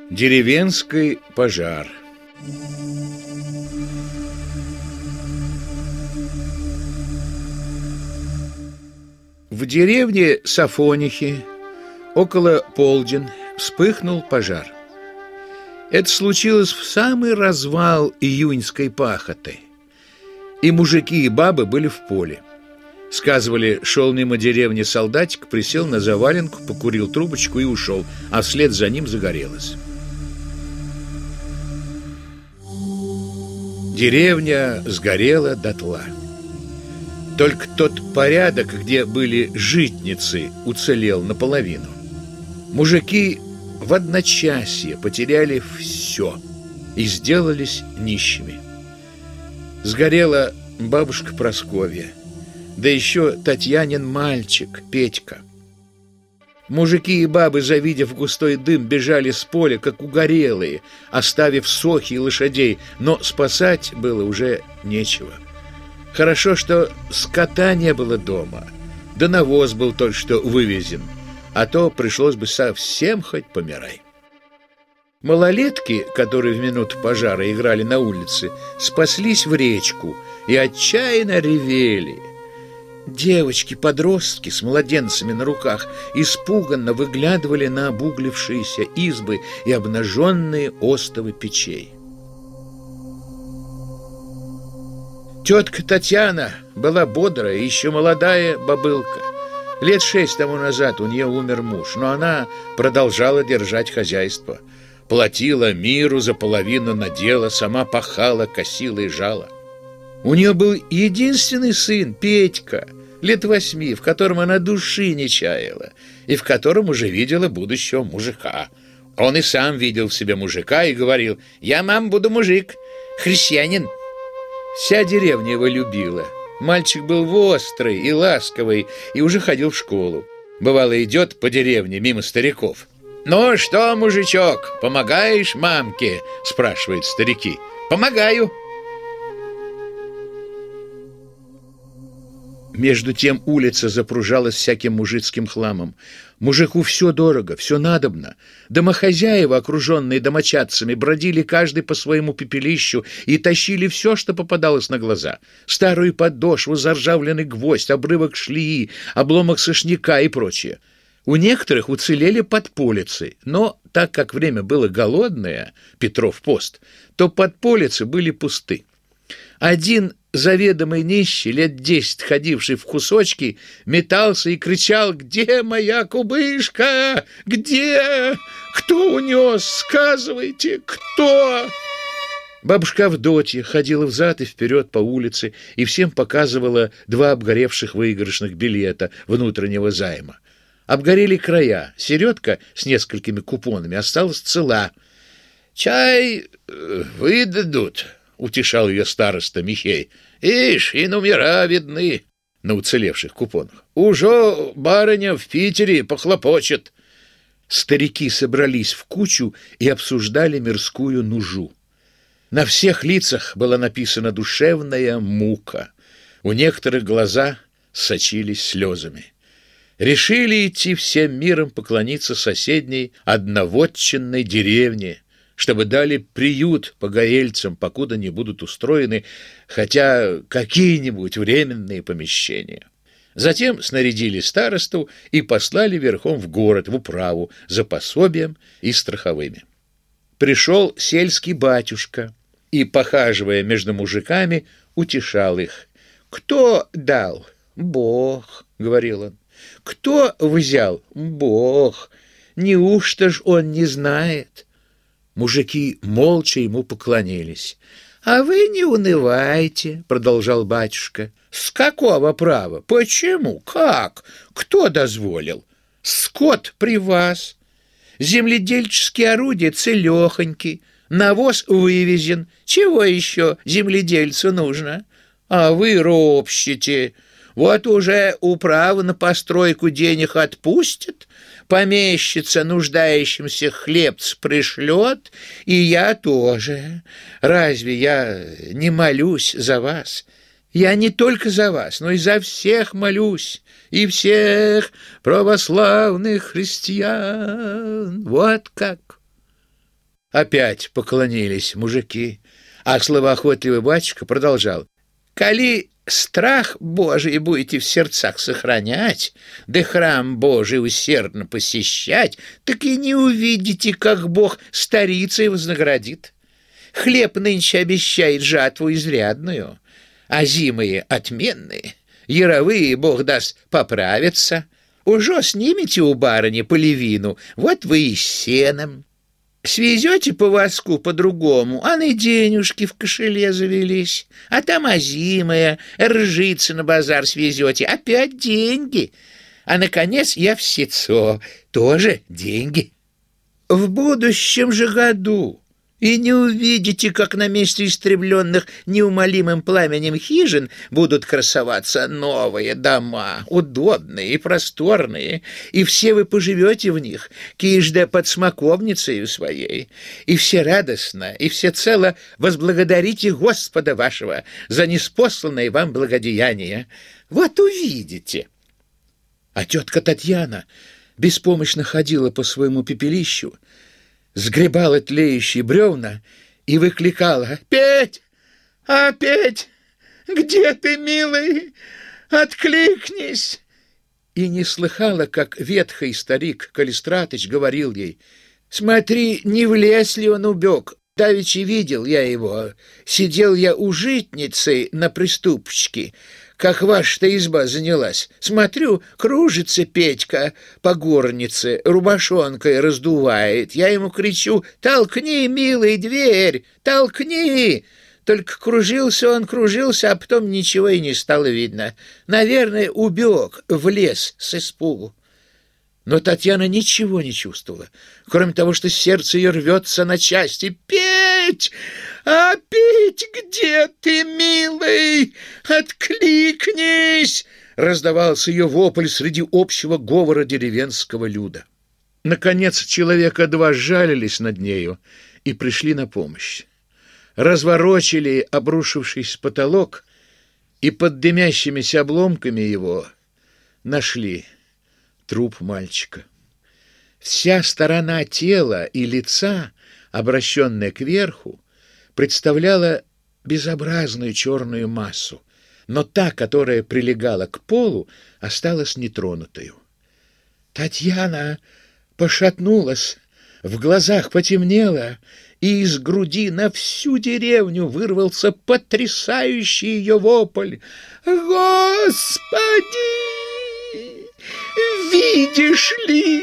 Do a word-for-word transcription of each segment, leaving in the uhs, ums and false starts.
Деревенский пожар. В деревне Сафонихи около полдень вспыхнул пожар. Это случилось в самый развал июньской пахоты. И мужики, и бабы были в поле. Сказывали, шел мимо деревни солдатик, присел на заваленку, покурил трубочку и ушел, а вслед за ним загорелось. Деревня сгорела дотла. Только тот порядок, где были житницы, уцелел наполовину. Мужики в одночасье потеряли все и сделались нищими. Сгорела бабушка Прасковья, да еще Татьянин мальчик Петька. Мужики и бабы, завидев густой дым, бежали с поля, как угорелые, оставив сохи и лошадей, но спасать было уже нечего. Хорошо, что скота не было дома, да навоз был только что вывезен, а то пришлось бы совсем хоть помирай. Малолетки, которые в минуту пожара играли на улице, спаслись в речку и отчаянно ревели. Девочки-подростки с младенцами на руках испуганно выглядывали на обуглившиеся избы и обнаженные остовы печей. Тетка Татьяна была бодрая, еще молодая бабылка. Лет шесть тому назад у нее умер муж, но она продолжала держать хозяйство. Платила миру за половину надела, сама пахала, косила и жала. У нее был единственный сын, Петька, лет восьми, в котором она души не чаяла, и в котором уже видела будущего мужика. Он и сам видел в себе мужика и говорил: «Я, мам, буду мужик, христианин». Вся деревня его любила. Мальчик был вострый и ласковый, и уже ходил в школу. Бывало, идет по деревне мимо стариков. «Ну что, мужичок, помогаешь мамке?» – спрашивают старики. «Помогаю». Между тем улица запружалась всяким мужицким хламом. Мужику все дорого, все надобно. Домохозяева, окруженные домочадцами, бродили каждый по своему пепелищу и тащили все, что попадалось на глаза. Старую подошву, заржавленный гвоздь, обрывок шлеи, обломок сошняка и прочее. У некоторых уцелели подполицы, но так как время было голодное, Петров пост, то подполицы были пусты. Один заведомый нищий, лет десять ходивший в кусочки, метался и кричал: «Где моя кубышка? Где? Кто унес? Сказывайте, кто?» Бабушка Авдотья ходила взад и вперед по улице и всем показывала два обгоревших выигрышных билета внутреннего займа. Обгорели края, середка с несколькими купонами осталась цела. «Чай выдадут», — утешал ее староста Михей. «Ишь, и номера видны на уцелевших купонах. Уже барыня в Питере похлопочет». Старики собрались в кучу и обсуждали мирскую нужу. На всех лицах была написана душевная мука. У некоторых глаза сочились слезами. Решили идти всем миром поклониться соседней одновотчинной деревне, чтобы дали приют погорельцам, покуда не будут устроены хотя какие-нибудь временные помещения. Затем снарядили старосту и послали верхом в город, в управу, за пособием и страховыми. Пришел сельский батюшка и, похаживая между мужиками, утешал их. «Кто дал? Бог», — говорил он. «Кто взял? Бог. Неужто ж он не знает?» Мужики молча ему поклонились. «А вы не унывайте», — продолжал батюшка. «С какого права? Почему? Как? Кто дозволил? Скот при вас. Земледельческие орудия целехоньки, навоз вывезен. Чего еще земледельцу нужно? А вы ропщите. Вот уже управа на постройку денег отпустит, помещица нуждающимся хлебц пришлет, и я тоже. Разве я не молюсь за вас? Я не только за вас, но и за всех молюсь, и всех православных христиан. Вот как». Опять поклонились мужики, а словоохотливый батюшка продолжал: «Коли страх Божий будете в сердцах сохранять, да храм Божий усердно посещать, так и не увидите, как Бог старицей вознаградит. Хлеб нынче обещает жатву изрядную, а зимые отменные, яровые, Бог даст, поправятся. Уже снимете у барыни полевину, вот вы и с сеном. Свезете по воску по-другому, а на денежки в кошеле завелись, а там озимая, ржицы на базар свезете, опять деньги, а, наконец, я в сецо, тоже деньги. В будущем же году и не увидите, как на месте истребленных неумолимым пламенем хижин будут красоваться новые дома, удобные и просторные, и все вы поживете в них, кижда под смоковницей своей, и все радостно, и всецело возблагодарите Господа вашего за ниспосланное вам благодеяние. Вот увидите». А тетка Татьяна беспомощно ходила по своему пепелищу, сгребала тлеющие бревна и выкликала: «Петь! А, Петь! Где ты, милый? Откликнись!» И не слыхала, как ветхий старик Калистратыч говорил ей: «Смотри, не в лес ли он убег? Давеча видел я его. Сидел я у житницы на приступочке, как ваша-то изба занялась. Смотрю, кружится Петька по горнице, рубашонкой раздувает. Я ему кричу: толкни, милый, дверь, толкни!» Только кружился он, кружился, а потом ничего и не стало видно. Наверное, убег в лес с испугу. Но Татьяна ничего не чувствовала, кроме того, что сердце ее рвется на части. «Петь! А, Петь, где ты, милый? Откликнись!» Раздавался ее вопль среди общего говора деревенского люда. Наконец человека два сжалились над нею и пришли на помощь. Разворочили обрушившийся потолок и под дымящимися обломками его нашли труп мальчика. Вся сторона тела и лица, обращенная кверху, представляла безобразную черную массу, но та, которая прилегала к полу, осталась нетронутою. Татьяна пошатнулась, в глазах потемнело, и из груди на всю деревню вырвался потрясающий ее вопль: «Господи! Видишь ли?»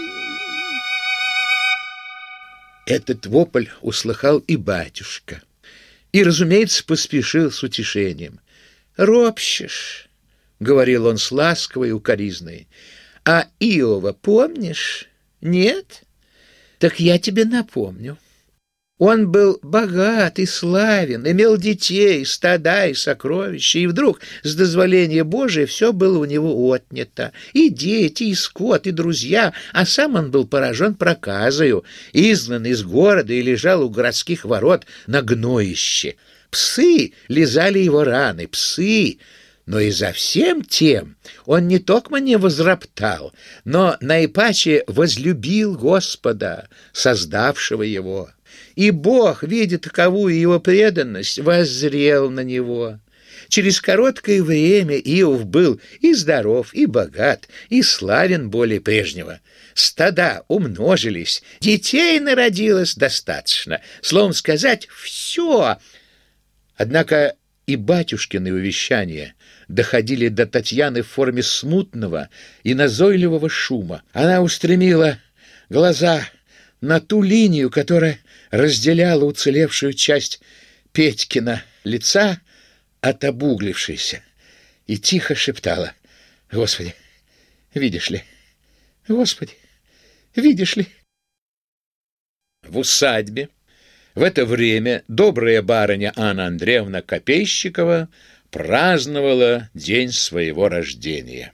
Этот вопль услыхал и батюшка, и, разумеется, поспешил с утешением. «Ропщешь, — говорил он с ласковой укоризной, — а Иова помнишь? Нет? Так я тебе напомню. Он был богат и славен, имел детей, стада и сокровища, и вдруг, с дозволения Божия, все было у него отнято, и дети, и скот, и друзья, а сам он был поражен проказою, изгнан из города и лежал у городских ворот на гноище. Псы лизали его раны, псы, но и за всем тем он не только не возроптал, но наипаче возлюбил Господа, создавшего его. И Бог, видя таковую его преданность, воззрел на него. Через короткое время Иов был и здоров, и богат, и славен более прежнего. Стада умножились, детей народилось достаточно. Словом сказать, все. Однако и батюшкины увещания доходили до Татьяны в форме смутного и назойливого шума. Она устремила глаза на ту линию, которая разделяла уцелевшую часть Петькина лица от обуглившейся, и тихо шептала: «Господи, видишь ли? Господи, видишь ли?» В усадьбе в это время добрая барыня Анна Андреевна Копейщикова праздновала день своего рождения.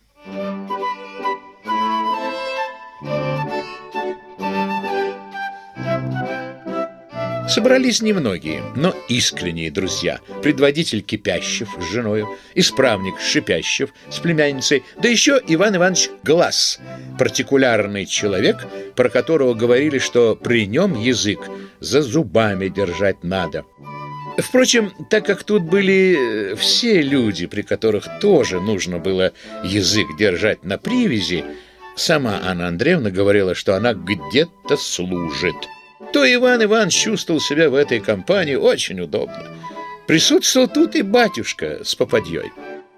Собрались немногие, но искренние друзья. Предводитель Кипящев с женою, исправник Шипящев с племянницей, да еще Иван Иванович Глаз, партикулярный человек, про которого говорили, что при нем язык за зубами держать надо. Впрочем, так как тут были все люди, при которых тоже нужно было язык держать на привязи, сама Анна Андреевна говорила, что она где-то служит, то Иван Иванович чувствовал себя в этой компании очень удобно. Присутствовал тут и батюшка с попадьей.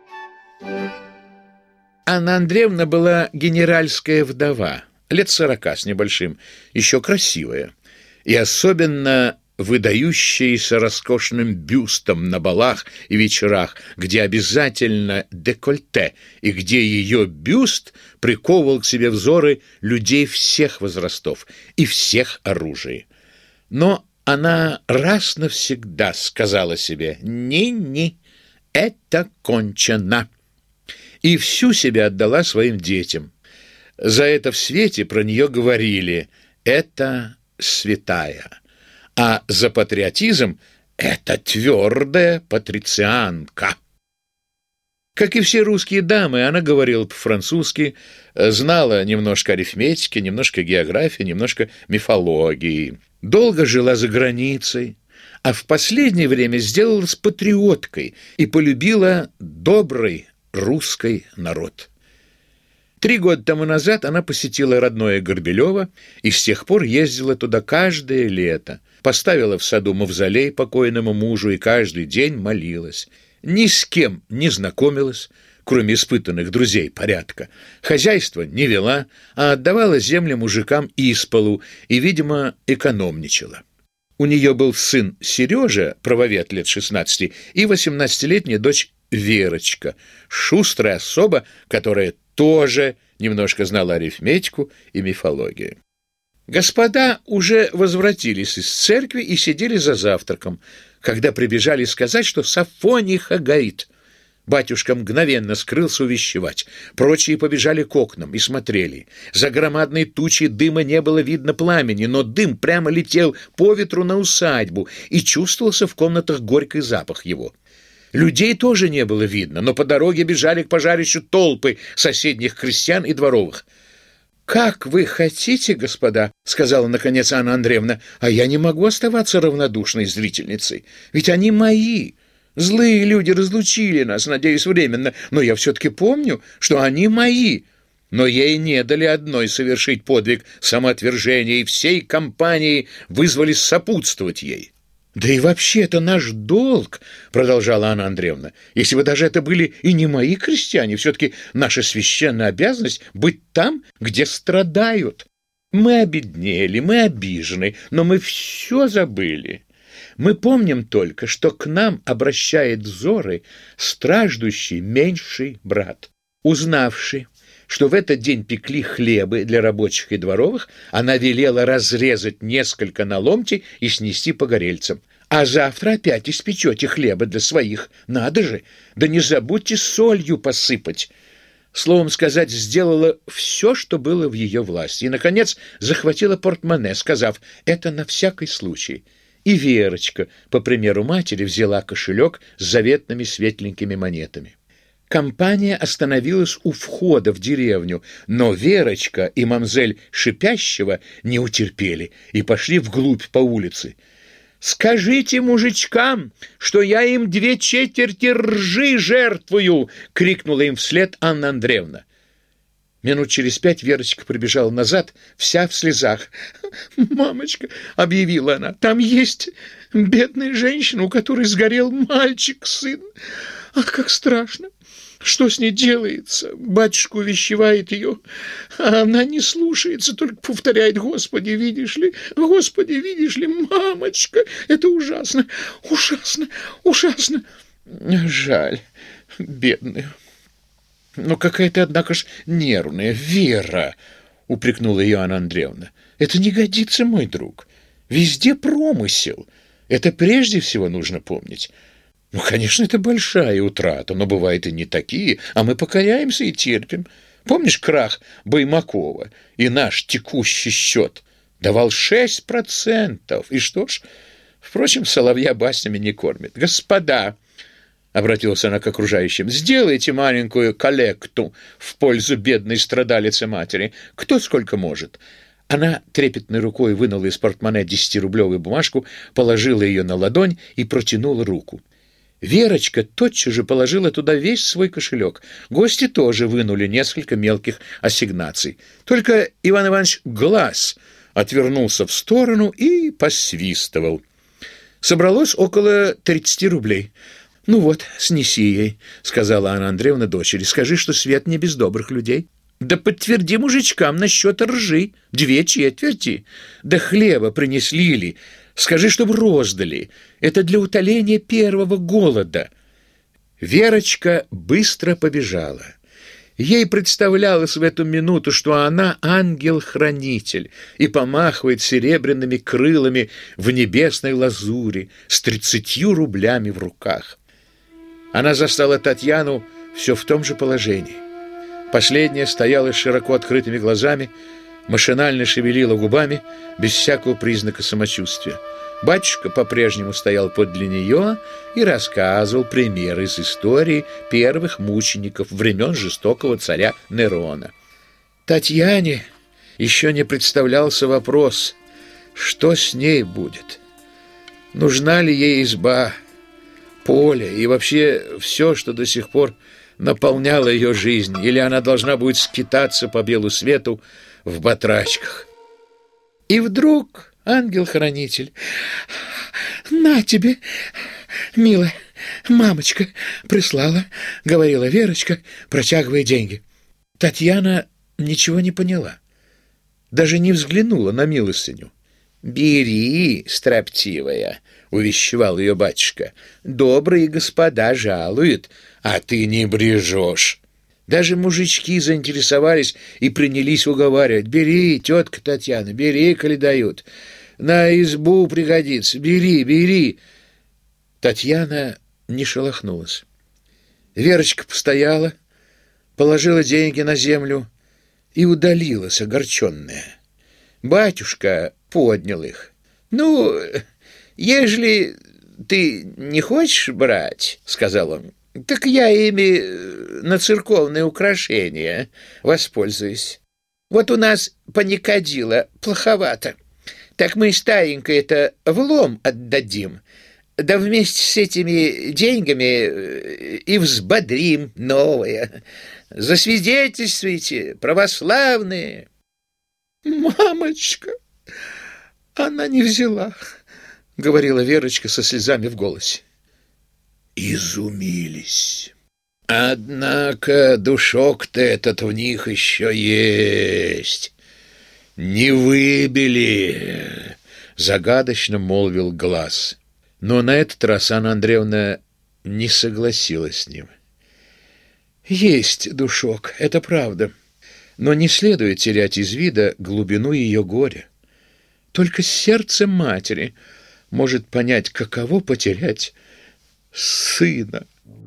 Анна Андреевна была генеральская вдова, лет сорока с небольшим, еще красивая, и особенно выдающаяся роскошным бюстом на балах и вечерах, где обязательно декольте, и где ее бюст приковывал к себе взоры людей всех возрастов и всех оружий. Но она раз навсегда сказала себе «ни-ни, это кончено», и всю себя отдала своим детям. За это в свете про нее говорили «это святая», а за патриотизм это твердая патрицианка. Как и все русские дамы, она говорила по-французски, знала немножко арифметики, немножко географии, немножко мифологии. Долго жила за границей, а в последнее время сделалась патриоткой и полюбила добрый русский народ. Три года тому назад она посетила родное Горбелево и с тех пор ездила туда каждое лето, поставила в саду мавзолей покойному мужу и каждый день молилась. Ни с кем не знакомилась, кроме испытанных друзей порядка. Хозяйство не вела, а отдавала земли мужикам исполу и, видимо, экономничала. У нее был сын Сережа, правовед лет шестнадцати, и восемнадцатилетняя дочь Верочка, шустрая особа, которая тоже немножко знала арифметику и мифологию. Господа уже возвратились из церкви и сидели за завтраком, когда прибежали сказать, что Сафониха горит. Батюшка мгновенно скрылся увещевать. Прочие побежали к окнам и смотрели. За громадной тучей дыма не было видно пламени, но дым прямо летел по ветру на усадьбу, и чувствовался в комнатах горький запах его. Людей тоже не было видно, но по дороге бежали к пожарищу толпы соседних крестьян и дворовых. «Как вы хотите, господа, — сказала наконец Анна Андреевна, — а я не могу оставаться равнодушной зрительницей, ведь они мои. Злые люди разлучили нас, надеюсь, временно, но я все-таки помню, что они мои». Но ей не дали одной совершить подвиг самоотвержения, и всей компанией вызвались сопутствовать ей. «Да и вообще это наш долг, — продолжала Анна Андреевна, — если бы даже это были и не мои крестьяне, все-таки наша священная обязанность быть там, где страдают. Мы обеднели, мы обижены, но мы все забыли. Мы помним только, что к нам обращает взоры страждущий меньший брат. Узнавший, что в этот день пекли хлебы для рабочих и дворовых, она велела разрезать несколько на ломти и снести погорельцам. А завтра опять испечете хлеба для своих. Надо же! Да не забудьте солью посыпать. Словом сказать, сделала все, что было в ее власти. И, наконец, захватила портмоне, сказав: «Это на всякий случай». И Верочка, по примеру матери, взяла кошелек с заветными светленькими монетами. Компания остановилась у входа в деревню, но Верочка и мамзель Шипящева не утерпели и пошли вглубь по улице. «Скажите мужичкам, что я им две четверти ржи жертвую!» — крикнула им вслед Анна Андреевна. Минут через пять Верочка прибежала назад, вся в слезах. «Мамочка, — объявила она, — там есть бедная женщина, у которой сгорел мальчик, сын. Ах, как страшно! Что с ней делается? Батюшка увещевает ее, а она не слушается, только повторяет: Господи, видишь ли, Господи, видишь ли, мамочка, это ужасно, ужасно, ужасно. Жаль, бедную. Но какая ты, однако ж, нервная, Вера, — упрекнула ее Анна Андреевна. Это не годится, мой друг. Везде промысел. Это прежде всего нужно помнить. Ну, конечно, это большая утрата, но бывает и не такие, а мы покоряемся и терпим. Помнишь крах Баймакова и наш текущий счет? Давал шесть процентов. И что ж, Впрочем, соловья баснями не кормит. «Господа!» — обратилась она к окружающим. «Сделайте маленькую коллекту в пользу бедной страдалицы матери. Кто сколько может». Она трепетной рукой вынула из портмоне десятирублевую бумажку, положила ее на ладонь и протянула руку. Верочка тотчас же положила туда весь свой кошелек. Гости тоже вынули несколько мелких ассигнаций. Только Иван Иванович Глаз отвернулся в сторону и посвистывал. Собралось около тридцати рублей. «Ну вот, снеси ей», — сказала Анна Андреевна дочери. «Скажи, что свет не без добрых людей». «Да подтверди мужичкам насчет ржи, две четверти. Да хлеба принесли ли, скажи, чтобы роздали. Это для утоления первого голода». Верочка быстро побежала. Ей представлялось в эту минуту, что она ангел-хранитель и помахивает серебряными крылами в небесной лазури с тридцатью рублями в руках. Она застала Татьяну все в том же положении. Последняя стояла с широко открытыми глазами, машинально шевелила губами, без всякого признака самочувствия. Батюшка по-прежнему стоял подле нее и рассказывал примеры из истории первых мучеников времен жестокого царя Нерона. Татьяне еще не представлялся вопрос, что с ней будет. Нужна ли ей изба, поле и вообще все, что до сих пор наполняло ее жизнь, или она должна будет скитаться по белу свету в батрачках. И вдруг ангел-хранитель: «На тебе, милая, мамочка прислала», — говорила Верочка, протягивая деньги. Татьяна ничего не поняла, даже не взглянула на милостыню. «Бери, строптивая», — увещевал ее батюшка, — «добрые господа жалуют, а ты не брежешь». Даже мужички заинтересовались и принялись уговаривать: «Бери, тетка Татьяна, бери, коли дают. На избу пригодится, бери, бери». Татьяна не шелохнулась. Верочка постояла, положила деньги на землю и удалилась, огорченная. Батюшка поднял их. «Ну, ежели ты не хочешь брать, — сказал он, — так я ими на церковные украшения воспользуюсь. Вот у нас паникадило плоховато, так мы старенько это в лом отдадим, да вместе с этими деньгами и взбодрим новое. Засвидетельствуйте, православные». «Мамочка, она не взяла», — говорила Верочка со слезами в голосе. Изумились. «Однако душок-то этот в них еще есть. Не выбили», — загадочно молвил Глаз. Но на этот раз Анна Андреевна не согласилась с ним. «Есть душок, это правда, но не следует терять из вида глубину ее горя. Только сердце матери может понять, каково потерять сына».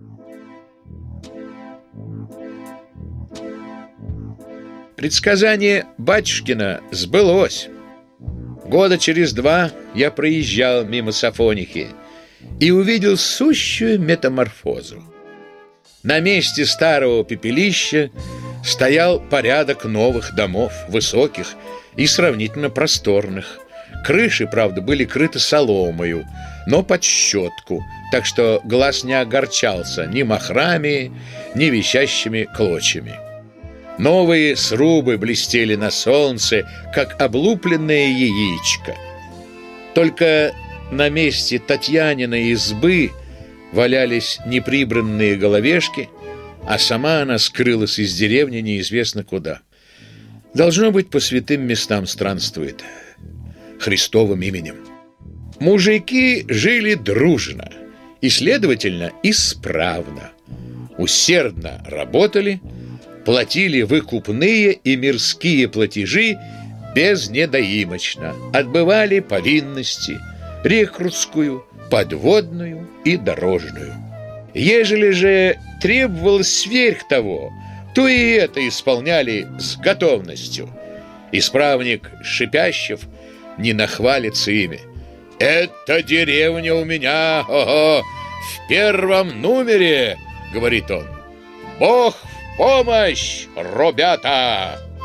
Предсказание батюшкина сбылось. Года через два я проезжал мимо Сафонихи и увидел сущую метаморфозу. На месте старого пепелища стоял порядок новых домов, высоких и сравнительно просторных. Крыши, правда, были крыты соломою, но под щетку, так что Глаз не огорчался ни мохрами, ни висящими клочьями. Новые срубы блестели на солнце, как облупленное яичко. Только на месте Татьяниной избы валялись неприбранные головешки, а сама она скрылась из деревни неизвестно куда. Должно быть, по святым местам странствует, Христовым именем. Мужики жили дружно и, следовательно, исправно. Усердно работали, платили выкупные и мирские платежи безнедоимочно, отбывали повинности рекрутскую, подводную и дорожную. Ежели же требовалось сверх того, то и это исполняли с готовностью. Исправник Шипящев не нахвалится ими. «Эта деревня у меня, ого, в первом номере», — говорит он. «Бог в помощь, ребята!»